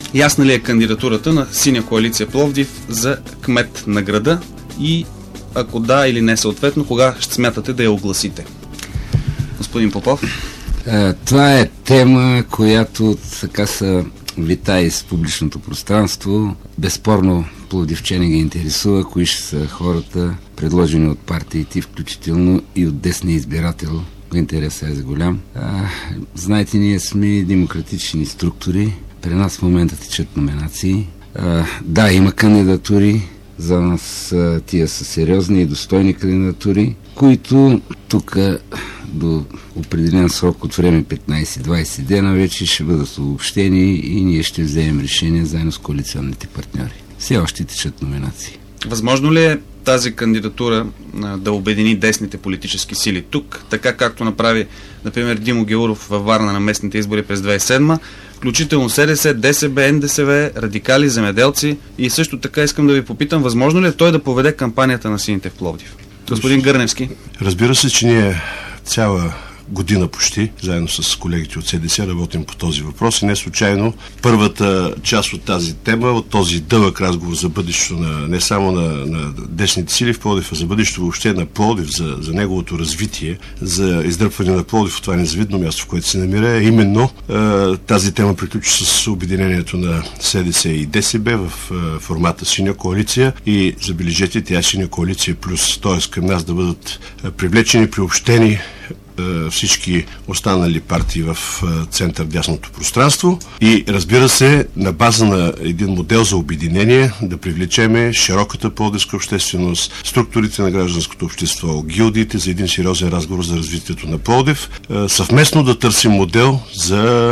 Ясна ли е кандидатурата на Синя коалиция Пловдив за кмет на града и ако да или не съответно, кога ще смятате да я огласите? Господин Попов. Това е тема, която така са вита из публичното пространство. Безспорно пловдивчани ги интересува, кои ще са хората, предложени от партиите, включително и от десния избирател. Интересът е голям. Знаете, ние сме демократични структури. При нас в момента течат номинации. Да, има кандидатури. За нас тия са сериозни и достойни кандидатури, които тук до определен срок от време 15-20 дена вече ще бъдат обобщени и ние ще вземем решение заедно с коалиционните партньори. Все още течат номинации. Възможно ли е тази кандидатура да обедини десните политически сили тук, така както направи, например, Димо Гяуров във Варна на местните избори през 2007, включително СДС, ДСБ, НДСВ, радикали, земеделци, и също така искам да ви попитам, възможно ли е той да поведе кампанията на сините в Пловдив? Господин Гърневски. Разбира се, че ние цяла година почти, заедно с колегите от СДС, работим по този въпрос и не случайно първата част от тази тема, от този дълъг разговор за бъдещето не само на десните сили в Пловдив, а за бъдещето въобще на Пловдив, за неговото развитие, за издръпване на Пловдив от това незавидно място, в което се намира, именно тази тема приключи с обединението на СДС и ДСБ в формата Синя коалиция и забележете, тя Синя коалиция плюс, т.е. към нас да бъдат привлечени, приобщени всички останали партии в център-дясното пространство и разбира се, на база на един модел за обединение да привлечеме широката пловдивска общественост, структурите на гражданското общество, гилдиите за един сериозен разговор за развитието на Пловдив, съвместно да търсим модел за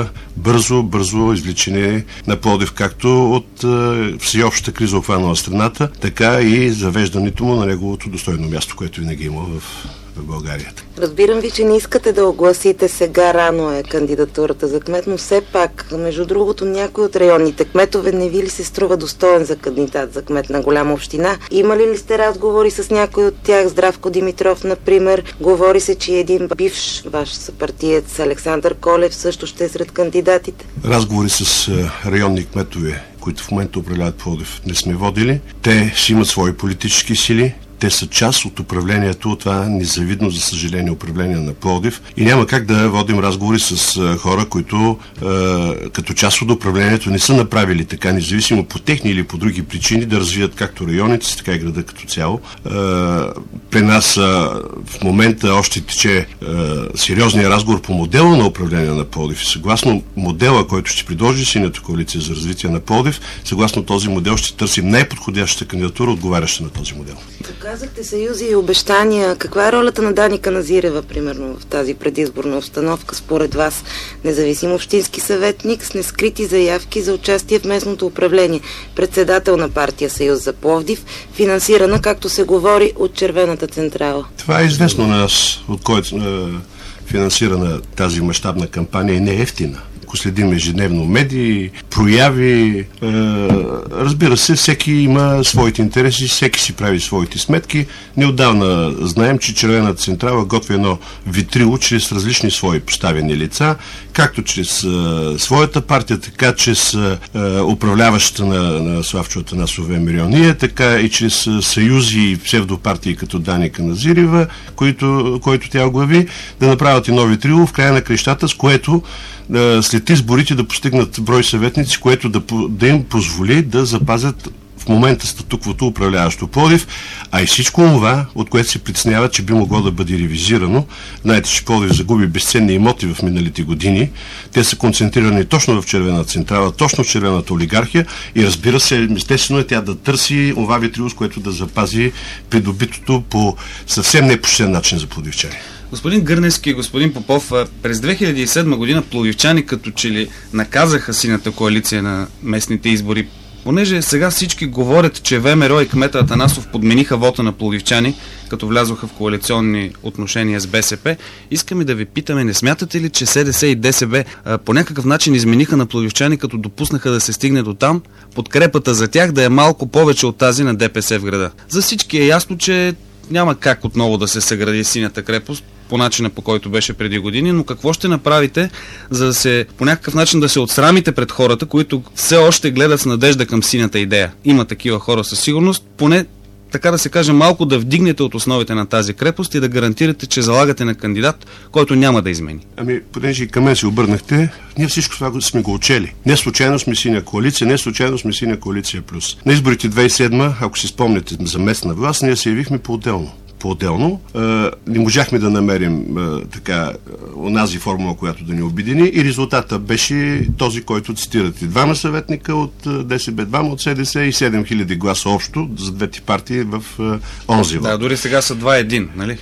бързо извличане на Пловдив, както от всеобщата криза обхванала страната, така и завеждането му на неговото достойно място, което винаги има в България. Разбирам ви, че не искате да огласите сега, рано е кандидатурата за кмет, но все пак, между другото, някой от районните кметове не ви ли се струва достоен за кандидат за кмет на голяма община? Имали ли сте разговори с някой от тях? Здравко Димитров, например. Говори се, че един бивш ваш съпартиец Александър Колев също ще е сред кандидатите. Разговори с районни кметове, които в момента управляват Пловдив, не сме водили. Те си имат свои политически сили. Те са част от управлението, от това незавидно, за съжаление, управление на Пловдив. И няма как да водим разговори с хора, които като част от управлението не са направили така, независимо по техни или по други причини, да развият както районите си, така и града като цяло. При нас в момента още тече сериозния разговор по модела на управление на Пловдив. Съгласно модела, който ще предложи Синята коалиция за развитие на Пловдив, съгласно този модел ще търсим най-подходящата кандидатура, отговаряща на този модел. Казахте съюзи и обещания. Каква е ролята на Дани Каназирева, примерно, в тази предизборна обстановка, според вас? Независим общински съветник с нескрити заявки за участие в местното управление, председател на партия Съюз за Пловдив, финансирана, както се говори, от Червената централа. Това е известно на нас, от който финансирана тази мащабна кампания и не е ефтина. Ако следим ежедневно медии, прояви, разбира се, всеки има своите интереси, всеки си прави своите сметки. Неотдавна знаем, че Червената централа готви едно витрило чрез различни свои поставени лица, както чрез своята партия, така чрез управляващата на Славчо Атанасов ВМРО, така и чрез съюзи и псевдопартии като Дани Каназирева, който тя оглави, да направят едно витрило в края на крещата, с което след изборите да постигнат брой съветници, което да им позволи да запазят в момента статуквото управляващо Пловдив, а и всичко това, от което се притеснява, че би могло да бъде ревизирано. Знаете, че Пловдив загуби безценни имоти в миналите години. Те са концентрирани точно в Червената централа, точно в червената олигархия и разбира се, естествено е тя да търси това витрило, с което да запази придобитото по съвсем непочтен начин за пловдивчани. Господин Гърневски и господин Попов, през 2007 година пловдивчани като че ли наказаха Синята коалиция на местните избори. Понеже сега всички говорят, че ВМРО и кмета Атанасов подмениха вота на пловдивчани, като влязоха в коалиционни отношения с БСП, искаме да ви питаме, не смятате ли, че СДС и ДСБ по някакъв начин измениха на пловдивчани, като допуснаха да се стигне до там, подкрепата за тях да е малко повече от тази на ДПС в града? За всички е ясно, че няма как отново да се съгради Синята крепост, по начина, по който беше преди години, но какво ще направите, за да се по някакъв начин да се отсрамите пред хората, които все още гледат с надежда към синята идея? Има такива хора със сигурност, поне така да се каже, малко да вдигнете от основите на тази крепост и да гарантирате, че залагате на кандидат, който няма да измени. Ами, понеже и към мен се обърнахте, ние всичко това сме го учели. Не случайно сме синя коалиция, не случайно сме синя коалиция плюс. На изборите 2007, ако си спомняте за местна власт, ние се явихме по-отделно. Не можахме да намерим онази формула, която да ни обедини, и резултата беше този, който цитирате. 2 съветника от ДСБ, 2 от СДС и 7000 гласа общо за двете партии в онзи. Да, дори сега са 2-1, нали?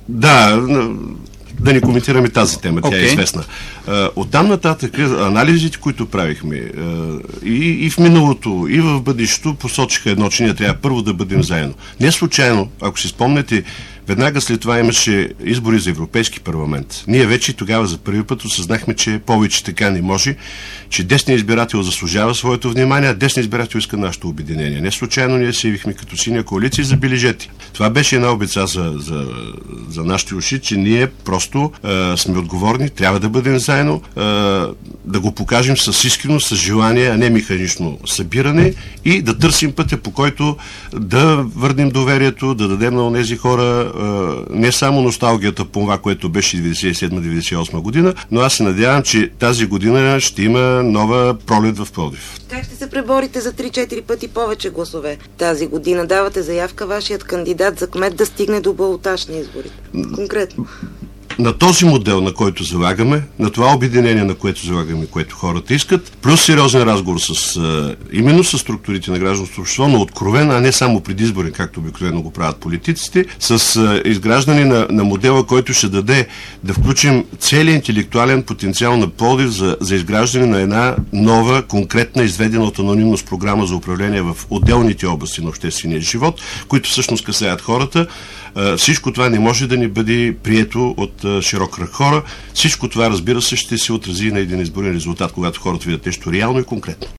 Да не коментираме тази тема, тя е известна. Оттам нататък анализите, които правихме и в миналото, и в бъдещето, посочиха едно, че ние трябва първо да бъдем заедно. Не случайно, ако си спомняте, веднага след това имаше избори за Европейски парламент. Ние вече тогава за първи път осъзнахме, че повече така не може, че десният избирател заслужава своето внимание, а десният избирател иска нашето обединение. Не случайно ние се явихме като синя коалиция и забележете. Това беше една обеца за нашите уши, че ние просто сме отговорни, трябва да бъдем заедно, да го покажем с искреност, с желание, а не механично събиране, и да търсим пътя, по който да върнем доверието, да дадем на онези хора не само носталгията по това, което беше 97-98 година, но аз се надявам, че тази година ще има нова пролет в Пловдив. Как ще се преборите за 3-4 пъти повече гласове тази година? Давате заявка вашият кандидат за кмет да стигне до балотаж на изборите. Конкретно. На този модел, на който залагаме, на това обединение, на което залагаме, което хората искат, плюс сериозен разговор именно с структурите на гражданското общество, но откровен, а не само предизборен, както обикновено го правят политиците, с изграждане на модела, който ще даде да включим целият интелектуален потенциал на Пловдив за изграждане на една нова, конкретна, изведена от анонимност програма за управление в отделните области на обществения живот, които всъщност касаят хората. Всичко това не може да ни бъде прието от широк кръг хора. Всичко това, разбира се, ще се отрази на един изборен резултат, когато хората видят нещо реално и конкретно.